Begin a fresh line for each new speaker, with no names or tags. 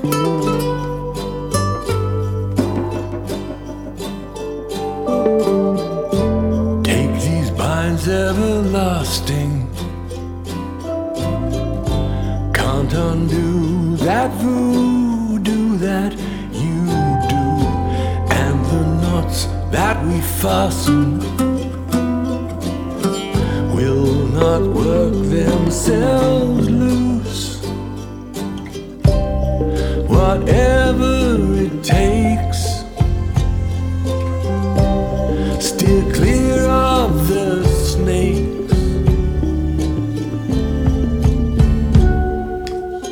Take these binds everlasting, can't undo that voodoo that you do, and the knots that we fasten will not work themselves loose. Whatever